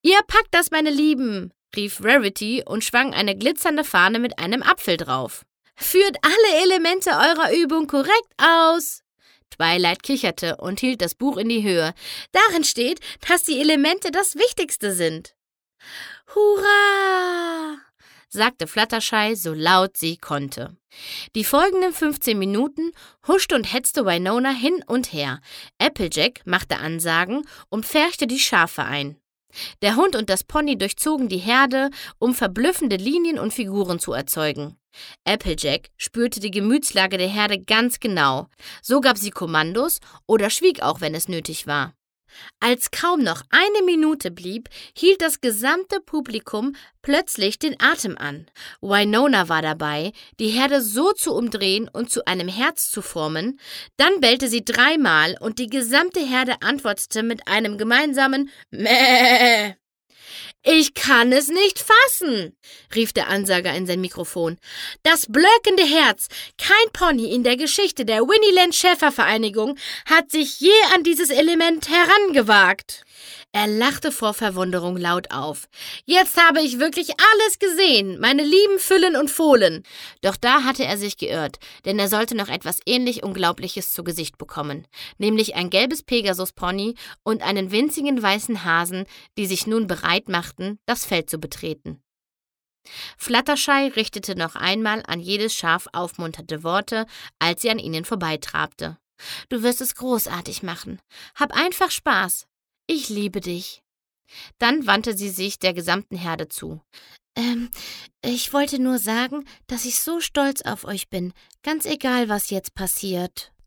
Ihr packt das, meine Lieben, rief Rarity und schwang eine glitzernde Fahne mit einem Apfel drauf. Führt alle Elemente eurer Übung korrekt aus. Twilight kicherte und hielt das Buch in die Höhe. Darin steht, dass die Elemente das Wichtigste sind. Hurra! Sagte Fluttershy so laut sie konnte. Die folgenden 15 Minuten huschte und hetzte Winona hin und her. Applejack machte Ansagen und pferchte die Schafe ein. Der Hund und das Pony durchzogen die Herde, um verblüffende Linien und Figuren zu erzeugen. Applejack spürte die Gemütslage der Herde ganz genau. So gab sie Kommandos oder schwieg auch, wenn es nötig war. Als kaum noch eine Minute blieb, hielt das gesamte Publikum plötzlich den Atem an. Winona war dabei, die Herde so zu umdrehen und zu einem Herz zu formen. Dann bellte sie 3-mal und die gesamte Herde antwortete mit einem gemeinsamen Mäh. »Ich kann es nicht fassen«, rief der Ansager in sein Mikrofon. »Das blökende Herz, kein Pony in der Geschichte der Winnieland Schäfervereinigung hat sich je an dieses Element herangewagt.« Er lachte vor Verwunderung laut auf. »Jetzt habe ich wirklich alles gesehen, meine lieben Füllen und Fohlen.« Doch da hatte er sich geirrt, denn er sollte noch etwas ähnlich Unglaubliches zu Gesicht bekommen, nämlich ein gelbes Pegasus-Pony und einen winzigen weißen Hasen, die sich nun bereit machten, das Feld zu betreten. Fluttershy richtete noch einmal an jedes Schaf aufmunternde Worte, als sie an ihnen vorbeitrabte. »Du wirst es großartig machen. Hab einfach Spaß. Ich liebe dich.« Dann wandte sie sich der gesamten Herde zu. Ich wollte nur sagen, dass ich so stolz auf euch bin, ganz egal, was jetzt passiert.«